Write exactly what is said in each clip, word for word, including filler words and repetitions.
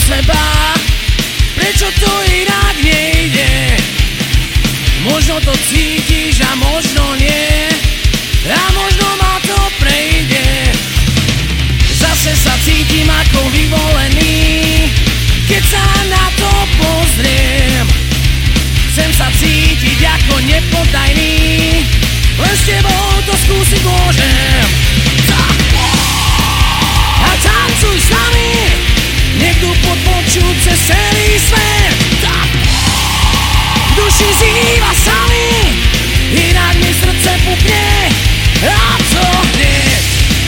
seba, prečo to inak nejde? Možno to cítiš a možno nie, a možno ma to prejde. Zase sa cítim ako vyvolený, keď sa na to pozriem. Chcem sa cítiť ako nepoddajný, len s tebou to skúsiť môžem. A tancuj s nami, nech tu podpočuť cez celý svet. V duši zýva sami, inak mi srdce pukne, a to hneď.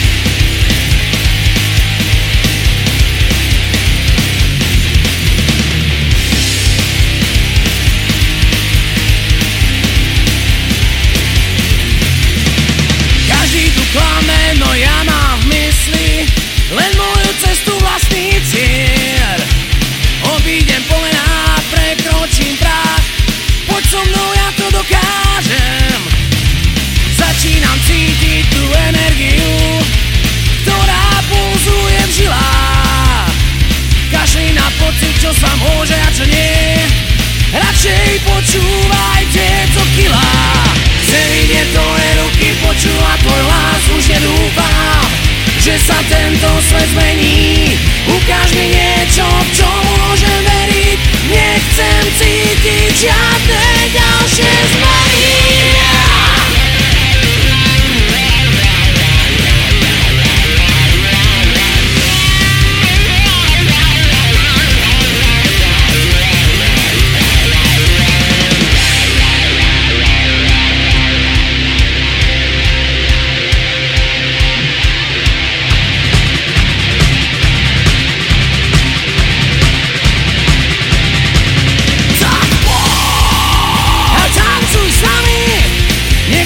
Každý tu klame, no ja mám v mysli len moju cestu, vlastný cieľ. Obídem polená, prekročím prach, poď so mnou, ja to dokážem. Začínam cítiť tú energiu, ktorá pulzuje v žilách. Kašli na pocit, čo sa môže a čo nie, radšej počúvaj tieto kilá. Chcem vidieť tvoje ruky, počúvať tvoj hlas, už nedúfam, že sa tento svet zmení. Ukáž mi niečo, v čo môžem veriť, nechcem cítiť žiadne ďalšie zmeny.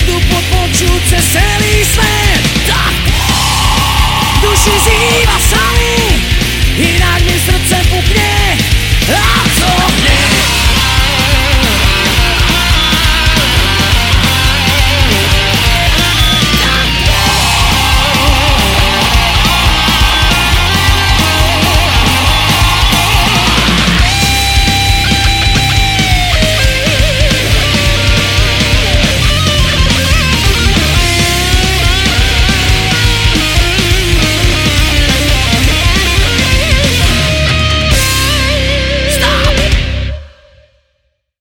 Cez celý svet, tak v duši zýva sa